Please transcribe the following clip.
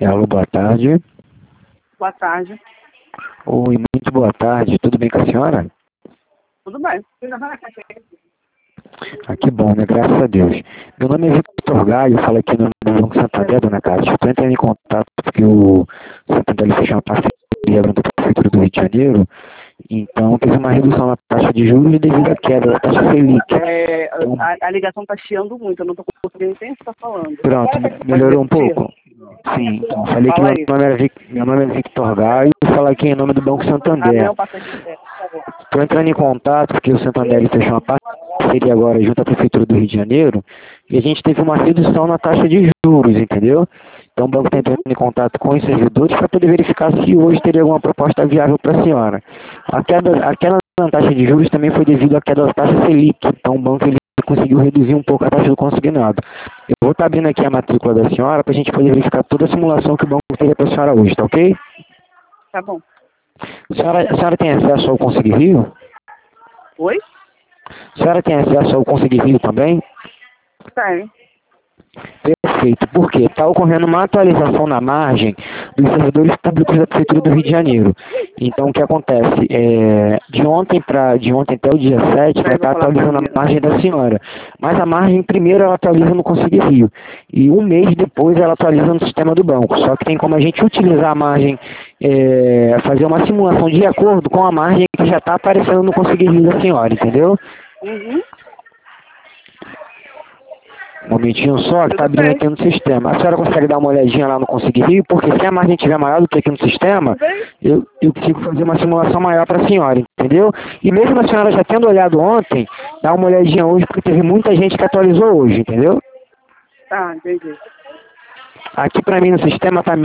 Alô, boa tarde. Boa tarde. Oi, muito boa tarde. Tudo bem com a senhora? Tudo bem. Ah, que bom, né? Graças a Deus. Meu nome é Victor Gaio, eu falo aqui no Banco Santander, dona Cátia. Estou entrando em contato porque o Santander fechou uma parceria com a Prefeitura do Rio de Janeiro. Então, teve uma redução na taxa de juros devido à queda da taxa Selic. Então, A ligação está chiando muito, eu não estou conseguindo entender o que você está falando. pronto, melhorou um pouco? Sim, então, falei que Fala aí. meu nome é Victor Gaio e falo aqui em nome do Banco Santander. Não, passa aqui, por favor. Estou entrando em contato porque o Santander fechou uma parceria agora junto à Prefeitura do Rio de Janeiro e a gente teve uma redução na taxa de juros, entendeu? Então o banco está entrando em contato com os servidores para poder verificar se hoje teria alguma proposta viável para a senhora. A queda na taxa de juros também foi devido à queda da taxa Selic, então o banco ele conseguiu reduzir um pouco a taxa do consignado. Eu vou estar abrindo aqui a matrícula da senhora para a gente poder verificar toda a simulação que o banco teria para a senhora hoje, tá ok? Tá bom. A senhora tem acesso ao Consigne Rio? Oi? A senhora tem acesso ao Consigne Rio também? Tem. Perfeito, porque está ocorrendo uma atualização na margem dos servidores públicos da Prefeitura do Rio de Janeiro. Então, o que acontece? De ontem até o dia 7, vai estar atualizando a margem da senhora. Mas a margem, primeiro, ela atualiza no Consigne Rio. E um mês depois, ela atualiza no sistema do banco. Só que tem como a gente utilizar a margem, fazer uma simulação de acordo com a margem que já está aparecendo no Consigne Rio da senhora, entendeu? Uhum. Um momentinho só, que está Tudo abrindo bem. aqui no sistema. A senhora consegue dar uma olhadinha lá no Consigne Rio? Porque se a margem estiver maior do que aqui no sistema, Tudo bem. eu consigo fazer uma simulação maior para a senhora, entendeu? E mesmo a senhora já tendo olhado ontem, dá uma olhadinha hoje, porque teve muita gente que atualizou hoje, entendeu? Tá, entendi. Aqui para mim no sistema está